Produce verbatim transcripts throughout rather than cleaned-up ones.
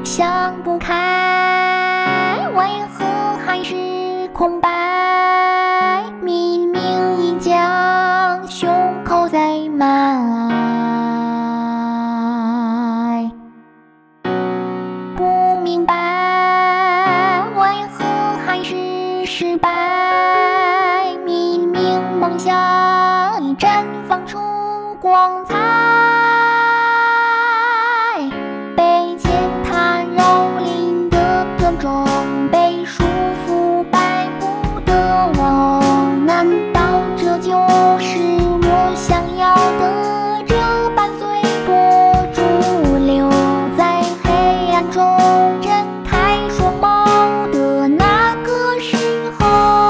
想不开，为何还是空白？明明已将胸口塞满，不明白为何还是失败？明明梦想已绽放出光彩。被践踏蹂躏的尊重，被束缚摆布的我，难道这就是我想要的？这伴随波逐流，在黑暗中睁开双眸的那个时候，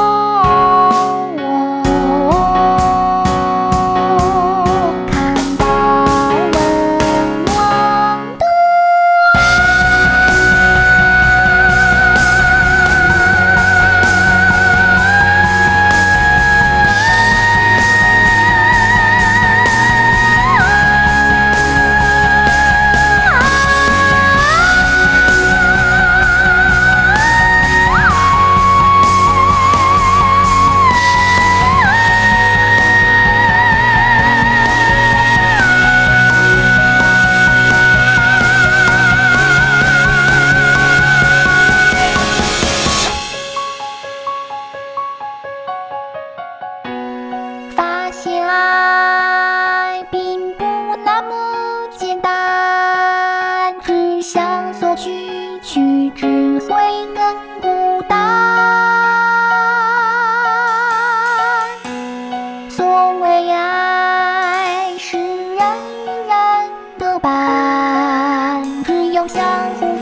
我看到温暖的发现爱并不那么简单，只想索取，去只会更孤单。所谓爱是人与人的伴，只有相互